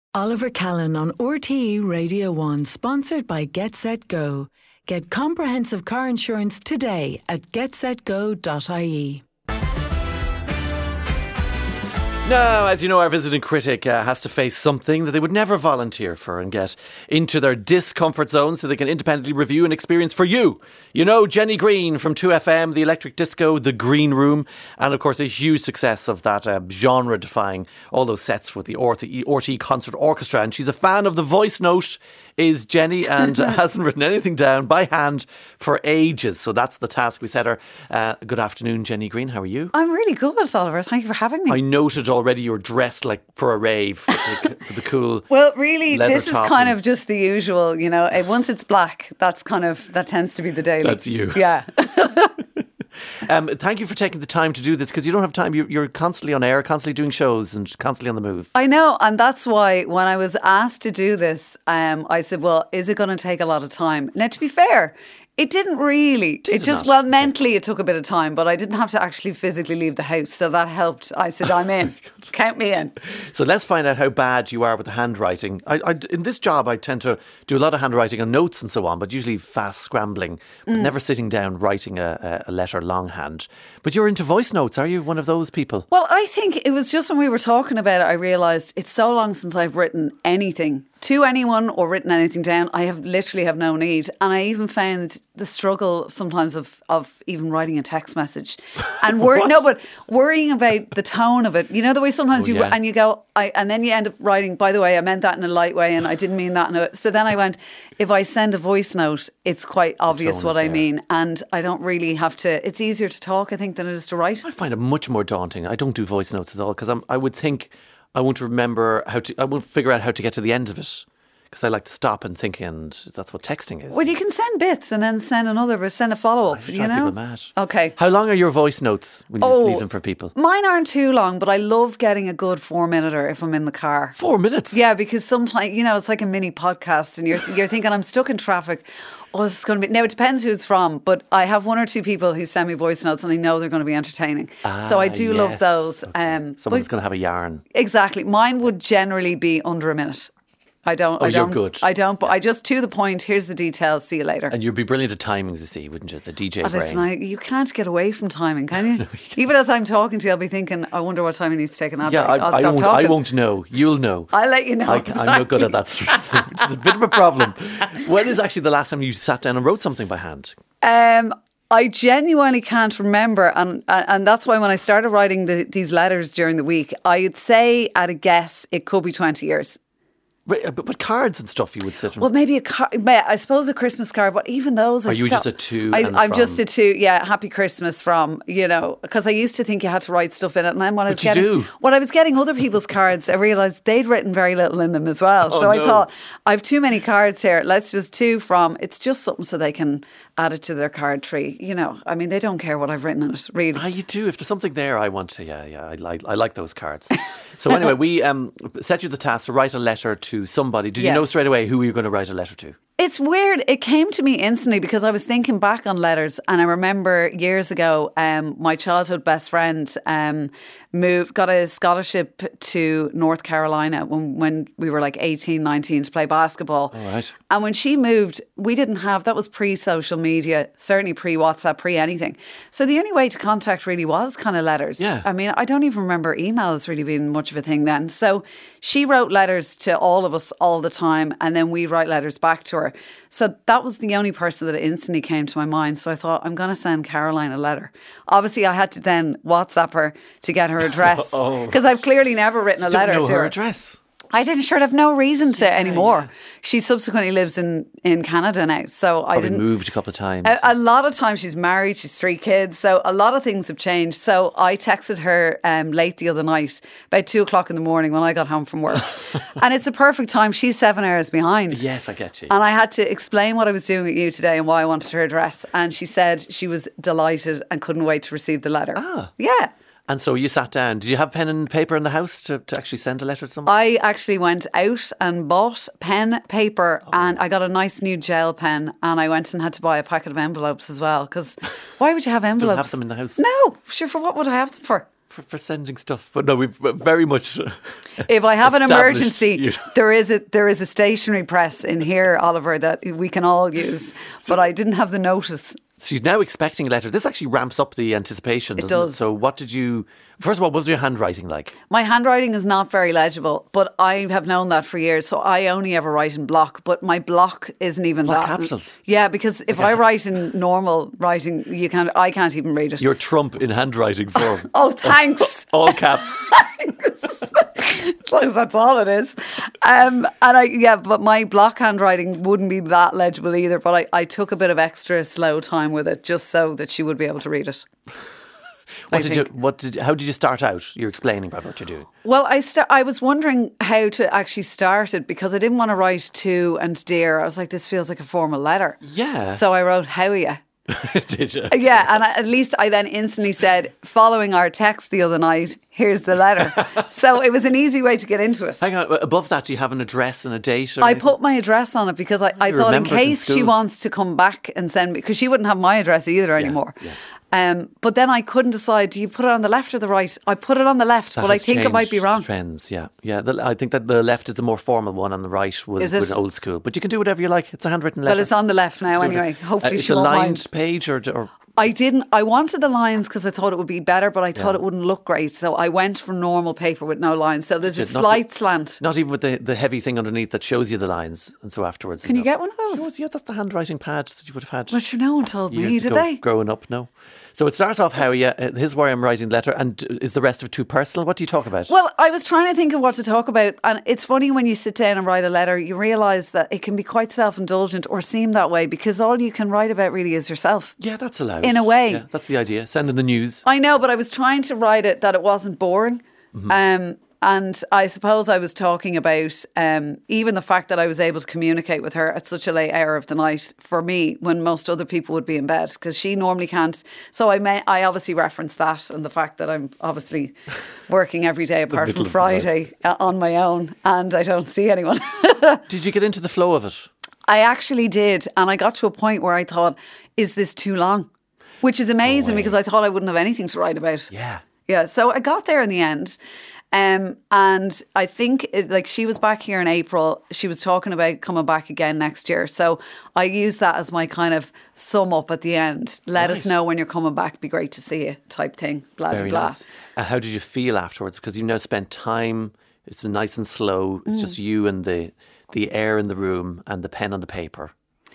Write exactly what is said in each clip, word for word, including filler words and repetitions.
Oliver Callan on R T E Radio one, sponsored by Get Set Go. Get comprehensive car insurance today at get set go dot I E. Now, as you know, our visiting critic uh, has to face something that they would never volunteer for and get into their discomfort zone so they can independently review an experience for you. You know, Jenny Green from two F M, The Electric Disco, The Green Room, and of course a huge success of that uh, genre-defying all those sets for the R T E Concert Orchestra. And she's a fan of The Voice Note, is Jenny, and hasn't written anything down by hand for ages. So that's the task we set her. Uh, good afternoon, Jenny Green. How are you? I'm really good, Oliver. Thank you for having me. I noted already you're dressed like for a rave, for the, for the cool. Well, really, this is kind and, of just the usual, you know. Once it's black, that's kind of, that tends to be the daily. That's you. Yeah. Um, thank you for taking the time to do this, because you don't have time. You're, you're constantly on air, constantly doing shows and constantly on the move. I know, and that's why when I was asked to do this, um, I said, well, is it going to take a lot of time? Now, to be fair, it didn't really. Did it just, not? well, mentally it took a bit of time, but I didn't have to actually physically leave the house, so that helped. I said, I'm in. Count me in. So let's find out how bad you are with the handwriting. I, I, in this job, I tend to do a lot of handwriting on notes and so on, but usually fast scrambling, but mm. never sitting down writing a, a letter longhand. But you're into voice notes, are you one of those people? Well, I think it was just when we were talking about it, I realised it's so long since I've written anything to anyone or written anything down. I have literally have no need. And I even found the struggle sometimes of, of even writing a text message and wor- no, but worrying about the tone of it. You know, the way sometimes oh, you, yeah. and you go, I, and then you end up writing, by the way, I meant that in a light way and I didn't mean that in a, so then I went, if I send a voice note, it's quite obvious what I there. mean. And I don't really have to, it's easier to talk, I think, than it is to write. I find it much more daunting. I don't do voice notes at all, because I would think I won't remember how to, I won't figure out how to get to the end of it, because I like to stop and think, and that's what texting is. Well, you can send bits and then send another, but send a follow-up, I you know? people mad. Okay. How long are your voice notes when you oh, leave them for people? Mine aren't too long, but I love getting a good four-minuter if I'm in the car. Four minutes? Yeah, because sometimes, you know, it's like a mini podcast and you're you're thinking, I'm stuck in traffic. Oh, this is going to be... Now, it depends who it's from, but I have one or two people who send me voice notes and I know they're going to be entertaining. Ah, so I do yes. love those. Okay. Um, Someone's going to have a yarn. Exactly. Mine would generally be under a minute. I don't. Oh, I don't, you're good. I don't, but I just to the point. Here's the details. See you later. And you'd be brilliant at timings, you see, wouldn't you? The D J oh, brain. listen, I, you can't get away from timing, can you? no, you Even as I'm talking to you, I'll be thinking, I wonder what time he needs to take an ad. Yeah, I, I'll I, stop won't, talking. I won't know. You'll know. I'll let you know. I, exactly. I'm not good at that sort of thing, which is a bit of a problem. When is actually the last time you sat down and wrote something by hand? Um. I genuinely can't remember, and and that's why when I started writing the, these letters during the week, I'd say at a guess it could be twenty years. But, but cards and stuff you would sit and... Well, maybe a card, I suppose a Christmas card, but even those... Are I you stop, just a two? I, and I'm from? just a two, yeah, Happy Christmas from, you know, because I used to think you had to write stuff in it. And then when I was but you getting, do. when I was getting other people's cards, I realised they'd written very little in them as well. Oh, so I no. thought, I have too many cards here. Let's just two from, it's just something so they can add it to their card tree. You know, I mean, they don't care what I've written in it, really. Ah, you do. If there's something there, I want to, yeah, yeah, I like, I like those cards. So anyway, we um, set you the task to write a letter to somebody. Did Yeah. you know straight away who you were going to write a letter to? It's weird. It came to me instantly because I was thinking back on letters, and I remember years ago, um, my childhood best friend um, moved, got a scholarship to North Carolina when, when we were like eighteen, nineteen to play basketball. All right. And when she moved, we didn't have, that was pre-social media, certainly pre-WhatsApp, pre-anything. So the only way to contact really was kind of letters. Yeah. I mean, I don't even remember emails really being much of a thing then. So she wrote letters to all of us all the time, and then we write letters back to her. So that was the only person that instantly came to my mind. So I thought, I'm going to send Caroline a letter. Obviously, I had to then WhatsApp her to get her address, because oh. I've clearly never written a Don't letter know to her her. address. I didn't sure have no reason to yeah, anymore. Yeah. She subsequently lives in, in Canada now. So Probably I didn't moved a couple of times. A, a lot of times she's married, she's three kids. So a lot of things have changed. So I texted her um, late the other night, about two o'clock in the morning when I got home from work. And it's a perfect time. She's seven hours behind. Yes, I get you. And I had to explain what I was doing with you today and why I wanted her address. And she said she was delighted and couldn't wait to receive the letter. Ah. Yeah. And so you sat down. Did you have pen and paper in the house to, to actually send a letter to someone? I actually went out and bought pen, paper, oh. and I got a nice new gel pen, and I went and had to buy a packet of envelopes as well, because why would you have envelopes? Don't have them in the house? No, sure, for what would I have them for? for, for sending stuff. But no, we've very much. If I have an established emergency, you- there is a there is a stationery press in here, Oliver, that we can all use. But I didn't have the notice. She's now expecting a letter. This actually ramps up the anticipation, It doesn't it? does. So what did you... First of all, what was your handwriting like? My handwriting is not very legible, but I have known that for years. So I only ever write in block, but my block isn't even Block that. capitals? Yeah, because if I write in normal writing, you can't. I can't even read it. Your Trump in handwriting form. Oh, thanks. All caps. As long as that's all it is. Um, and I, yeah, but my block handwriting wouldn't be that legible either. But I, I took a bit of extra slow time with it just so that she would be able to read it. What I did you? think. What did? How did you start out? You're explaining about what you're doing. Well, I st- I was wondering how to actually start it because I didn't want to write to and dear. I was like, this feels like a formal letter. Yeah. So I wrote, how are you? Did you? Yeah, and I, at least I then instantly said, following our text the other night, here's the letter. So it was an easy way to get into it. Hang on. Above that, do you have an address and a date? Or I anything? put my address on it because I, I You thought in remembered in case she school. wants to come back and send me, because she wouldn't have my address either anymore. yeah. Um, but then I couldn't decide, do you put it on the left or the right? I put it on the left, That but I has think it might be changed wrong. Trends, yeah, yeah. The, I think that the left is the more formal one, and the right was, Is it? was old school. But you can do whatever you like. It's a handwritten letter. Well, it's on the left now Do it. anyway. Hopefully Uh, it's she a won't lined mind. page, or, or I didn't. I wanted the lines because I thought it would be better, but I thought Yeah. it wouldn't look great. So I went for normal paper with no lines. So there's a Did not- slight slant. not even with the, the heavy thing underneath that shows you the lines, and so afterwards. Can you know. get one of those? Yours, yeah, that's the handwriting pad that you would have had. Well, sure, no one told me, years did ago, they? growing up, no. So it starts off, how are you? Uh, here's why I'm writing the letter. And is the rest of it too personal? What do you talk about? Well, I was trying to think of what to talk about. And it's funny when you sit down and write a letter, you realise that it can be quite self-indulgent or seem that way because all you can write about really is yourself. yeah, that's allowed. In a way. Yeah, that's the idea. Sending the news. I know, but I was trying to write it that it wasn't boring. Mm-hmm. Um, and I suppose I was talking about um, even the fact that I was able to communicate with her at such a late hour of the night for me when most other people would be in bed because she normally can't. So I may, I obviously referenced that and the fact that I'm obviously working every day apart middle from of the night. Friday uh, on my own and I don't see anyone. Did you get into the flow of it? I actually did. And I got to a point where I thought, is this too long? Which is amazing way. because I thought I wouldn't have anything to write about. Yeah. Yeah, so I got there in the end. Um, and I think it, like she was back here in April. She was talking about coming back again next year. So I used that as my kind of sum up at the end. Let Nice. us know when you're coming back. Be great to see you type thing. Blah, Very blah, blah. nice. Uh, how did you feel afterwards? Because you've now spent time, it's been nice and slow. It's just you and the the air in the room and the pen on the paper.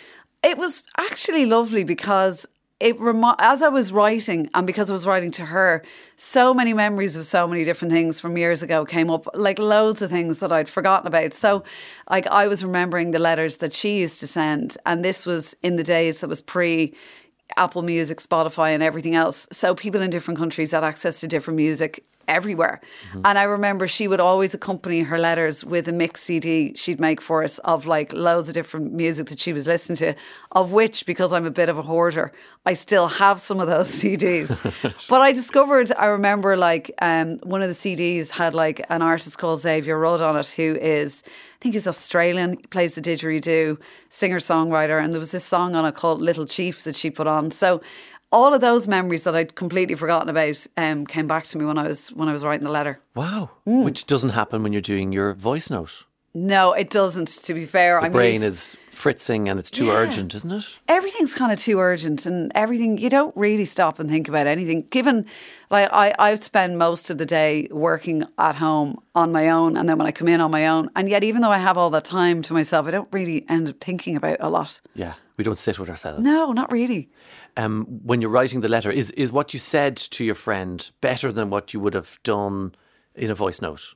It was actually lovely because it remo- as I was writing and because I was writing to her, so many memories of so many different things from years ago came up, like loads of things that I'd forgotten about. So like I was remembering the letters that she used to send, and this was in the days that was pre Apple Music, Spotify and everything else. So people in different countries had access to different music everywhere. Mm-hmm. And I remember she would always accompany her letters with a mix C D she'd make for us of like loads of different music that she was listening to, of which, because I'm a bit of a hoarder, I still have some of those C Ds. But I discovered, I remember like um, one of the C Ds had like an artist called Xavier Rudd on it, who is, I think he's Australian, he plays the didgeridoo, singer-songwriter, and there was this song on it called Little Chief that she put on. So all of those memories that I'd completely forgotten about um, came back to me when I was when I was writing the letter. Wow. Mm. Which doesn't happen when you're doing your voice note. No, it doesn't, to be fair. The I brain mean, is fritzing and it's too Yeah. urgent, isn't it? everything's kind of too urgent and everything, you don't really stop and think about anything. Given, like, I, I spend most of the day working at home on my own, and then when I come in on my own, and yet even though I have all that time to myself, I don't really end up thinking about a lot. Yeah. We don't sit with ourselves. No, not really. Um, when you're writing the letter, is, is what you said to your friend better than what you would have done in a voice note?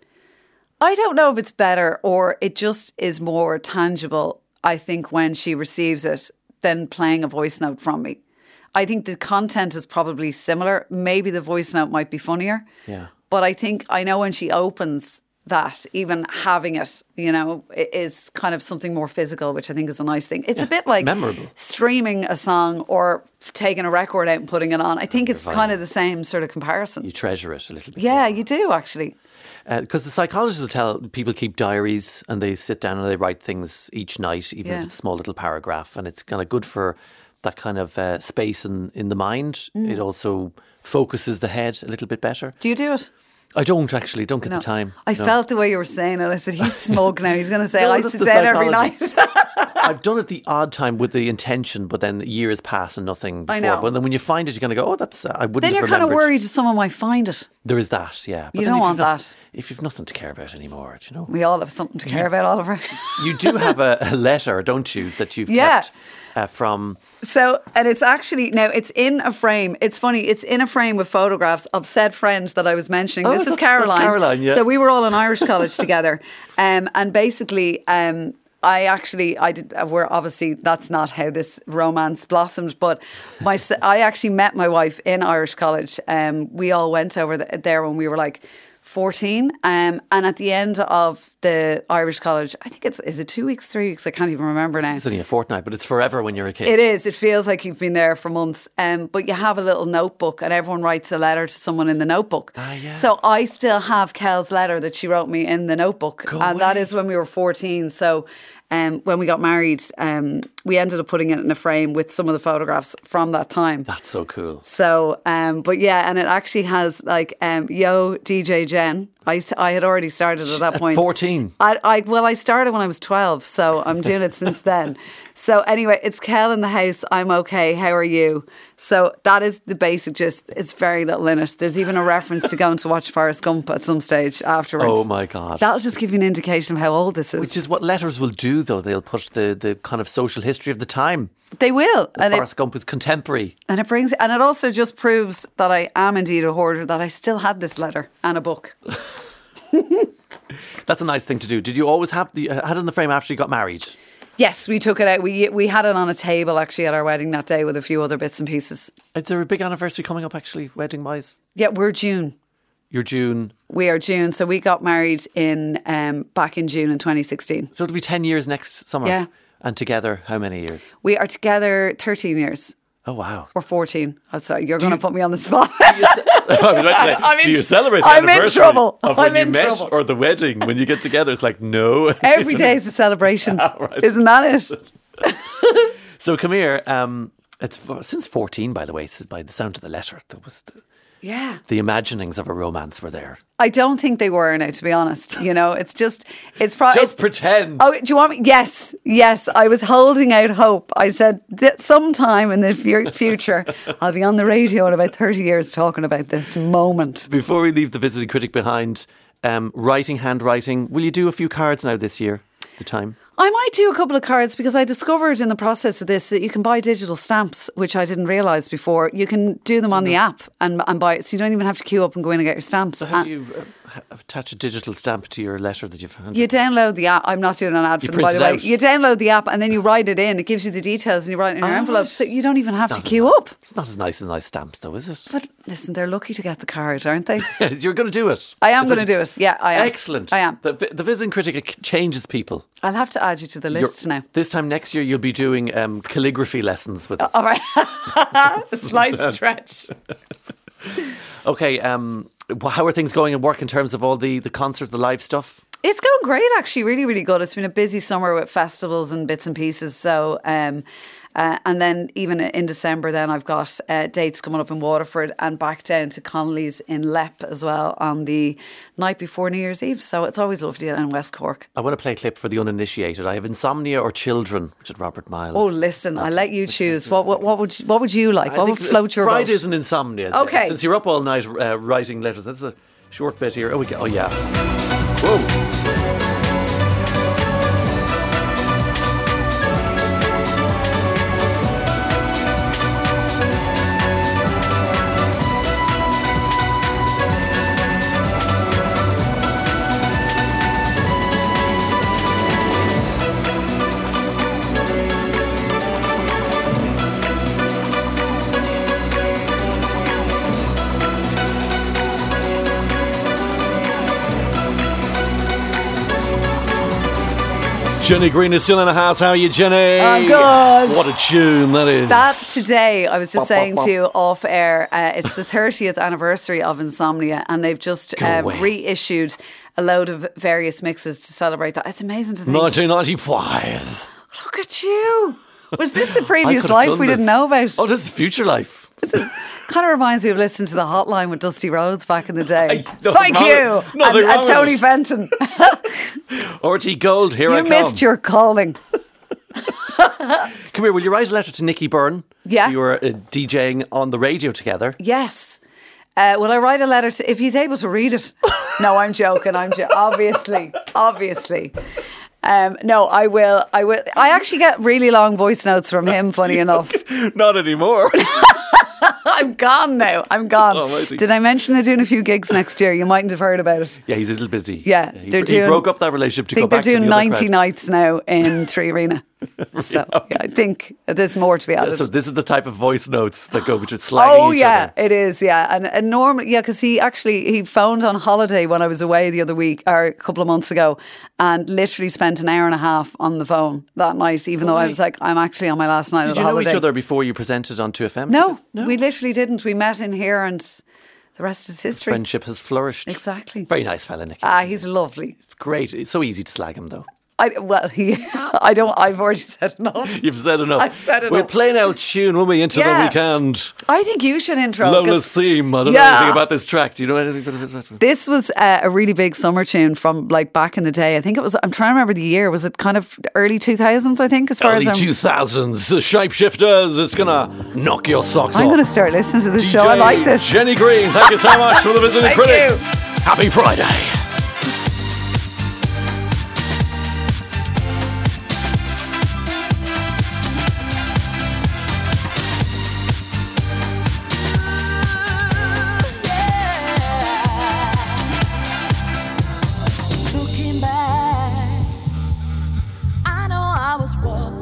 I don't know if it's better or it just is more tangible, I think, when she receives it than playing a voice note from me. I think the content is probably similar. Maybe the voice note might be funnier. Yeah. But I think I know when she opens that, even having it, you know, i- is kind of something more physical, which I think is a nice thing. It's a bit like memorable. streaming a song or taking a record out and putting it on. I think it's kind of the same sort of comparison. You treasure it a little bit. Yeah, more. you do actually. Because the psychologists will tell people keep diaries and they sit down and they write things each night, even Yeah. if it's a small little paragraph. And it's kind of good for that kind of uh, space in, in the mind. Mm. It also focuses the head a little bit better. Do you do it? I don't actually, don't get No. the time. I no. felt the way you were saying it. I said, he's smug now. He's going to say, No, I that's sit the down every night. psychologist. I've done it the odd time with the intention, but then years pass and nothing before. I know. But then when you find it, you're going to go, oh, that's, uh, I wouldn't Then have you're kind of remembered. worried someone might find it. There is that, yeah. But You then don't if want you've not- that. If you've nothing to care about anymore, do you know. We all have something to care about, Oliver. You do have a, a letter, don't you, that you've Yeah. kept uh, from... So, and it's actually, now it's in a frame. It's funny, it's in a frame with photographs of said friend that I was mentioning. Oh, this is that's- Caroline. that's Caroline, yeah. So we were all in Irish college together. Um, and basically, um, I actually, I did, uh, we're obviously, that's not how this romance blossomed, but my, s- I actually met my wife in Irish college. Um, we all went over the, there when we were like fourteen. Um, and at the end of the Irish college, I think it's, is it two weeks, three weeks? I can't even remember now. It's only a fortnight, but it's forever when you're a kid. It is. It feels like you've been there for months. Um, but you have a little notebook and everyone writes a letter to someone in the notebook. Ah, yeah. So I still have Kel's letter that she wrote me in the notebook. Go and that away. is when we were fourteen. So um, when we got married, um, we ended up putting it in a frame with some of the photographs from that time. That's so cool. So, um, but yeah, and it actually has like, um, yo, D J Jen. I, s- I had already started at that At point. fourteen? I, I well, I started when I was twelve, so I'm doing it since then. So anyway, it's Kel in the house. I'm okay. How are you? So that is the basic gist. It's very little in it. There's even a reference to going to watch Forrest Gump at some stage afterwards. Oh my God. That'll just give you an indication of how old this is. Which is what letters will do, though. They'll put the, the kind of social history of the time. They will, and it, Forrest Gump was contemporary. and it brings, and it also just proves that I am indeed a hoarder. That I still had this letter and a book. That's a nice thing to do. Did you always have the had it in the frame after you got married? Yes, we took it out. We we had it on a table actually at our wedding that day with a few other bits and pieces. Is there a big anniversary coming up, actually, wedding-wise? Yeah, we're June. You're June. We are June. So we got married in um, back in June in twenty sixteen. So it'll be ten years next summer. Yeah. And together, how many years? We are together thirteen years. Oh, wow. Or fourteen. Oh, sorry, you're going to put me on the spot. I was about to say, I'm in do you tr- celebrate the I'm in anniversary trouble. of when I'm you in met trouble. or the wedding when you get together? It's like, no. Every day is a celebration. Right. Isn't that it? So come here. Um, it's for, since fourteen, by the way, this is by the sound of the letter. There was the, Yeah. the imaginings of a romance were there. I don't think they were now, to be honest. You know, it's just, it's probably. Just pretend. Oh, do you want me? Yes, yes. I was holding out hope. I said that sometime in the fu- future, I'll be on the radio in about thirty years talking about this moment. Before we leave the visiting critic behind, um, writing, handwriting, will you do a few cards now this year? It's the time. I might do a couple of cards because I discovered in the process of this that you can buy digital stamps, which I didn't realise before. You can do them on the app and, and buy it, so you don't even have to queue up and go in and get your stamps. So how And do you uh, ha- attach a digital stamp to your letter that you've handed? you download the app. I'm not doing an ad You for them, by print the it way. out? You download the app and then you write it in. It gives you the details and you write it in your Oh, envelope, right. so you don't even have Not to as queue ni- up. It's not as nice as nice stamps, though, is it? But listen, they're lucky to get the card, aren't they? You're going to do it. I am Is what going to you- do it. Yeah, I am. Excellent. I am. The, the visiting critic changes people. I'll have to add you to the You're- list now. This time next year, you'll be doing um, calligraphy lessons with us. All right. Slight stretch. Okay, um, wh- how are things going at work in terms of all the, the concert, the live stuff? It's going great, actually. Really, really good. It's been a busy summer with festivals and bits and pieces. So, um, uh, and then even in December, then I've got uh, dates coming up in Waterford and back down to Connolly's in Lepp as well on the night before New Year's Eve. So it's always lovely in West Cork. I want to play a clip for the uninitiated. I have Insomnia or Children, which is Robert Miles. Oh, listen, I'll let you choose. What, what, what would you, what would you like? I What would think float your Friday's boat? an Insomnia. Okay. Since you're up all night uh, writing letters, that's a short bit here. Oh, we get, oh yeah. Whoa. Jenny Green is still in the house. How are you, Jenny? I'm good. What a tune that is. That today, I was just Bop, saying bop, to you off air, uh, it's the thirtieth anniversary of Insomnia, and they've just Go um, away. reissued a load of various mixes to celebrate that. It's amazing to think. nineteen ninety-five. Look at you. Was this the I previous could have life done we this. didn't know about? Oh, this is future life. Kind of reminds me of listening to the Hotline with Dusty Rhodes back in the day. Nothing Thank wrong you, with- nothing and, wrong and with Tony it. Fenton. R T Gold, here I You come. missed your calling. Come here, will you write a letter to Nicky Byrne? Yeah. You were uh, DJing on the radio together. Yes. Uh, will I write a letter to if he's able to read it? No, I'm joking. I'm jo- obviously, obviously. Um, no, I will. I will. I actually get really long voice notes from him. Funny enough, Not anymore. I'm gone now. I'm gone. Almighty. Did I mention they're doing a few gigs next year? You mightn't have heard about it. Yeah, he's a little busy. Yeah, he, they're he doing- broke up that relationship to I think go they're back to doing the other ninety crowd. nights now in Three Arena. So yeah, I think there's more to be added. So this is the type of voice notes that go between slagging Oh each yeah, other. it is. Yeah, and and normally, yeah, because he actually he phoned on holiday when I was away the other week or a couple of months ago, and literally spent an hour and a half on the phone that night. Even though I was like, I'm actually on my last night Did of you the know holiday. each other before you presented on two F M? No, no. we literally didn't. We met in here, and the rest is history. Friendship has flourished. Exactly. Very nice fella, Nicky. Ah, he's lovely. Great. It's so easy to slag him, though. I well, he. I don't. I've already said enough. You've said enough. I've said enough. We're playing out tune, won't we, into Yeah. the weekend? I think you should intro. 'cause Lola's theme. I don't know Yeah. anything about this track. Do you know anything about it? This was uh, a really big summer tune from like back in the day. I think it was. I'm trying to remember the year. Was it kind of early two thousands? I think, as far Early as I'm. two thousands, the Shapeshifters. It's gonna knock your socks I'm off. going to start listening to this D J show. I like this. Jenny Green, thank you so much for the visiting Thank critic. you. Happy Friday. Looking back, I know I was walking